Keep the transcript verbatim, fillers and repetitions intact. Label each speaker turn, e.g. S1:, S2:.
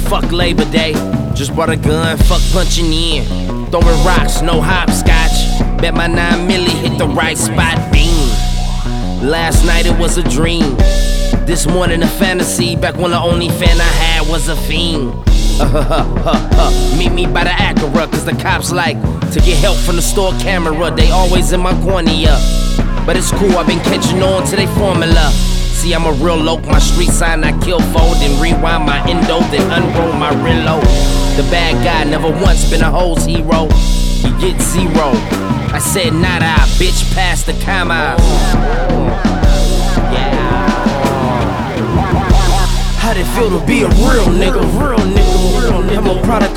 S1: fuck Labor Day. Just brought a gun, fuck punching in. Throwing rocks, no hopscotch. Bet my nine milli hit the right spot, beam. Last night it was a dream. This morning a fantasy. Back when the only fan I had was a fiend. Uh, huh, huh, huh, huh. Meet me by the Acura, cause the cops like to get help from the store camera. They always in my corner, yeah. But it's cool, I've been catching on to they formula. See, I'm a real loc, my street sign I kill fold. Then rewind my endo, then unroll my reload. The bad guy, never once been a hoes hero. You get zero. I said nada, bitch, pass the comma. Yeah. How'd it feel to be a real nigga? Real nigga, real nigga. I'm a product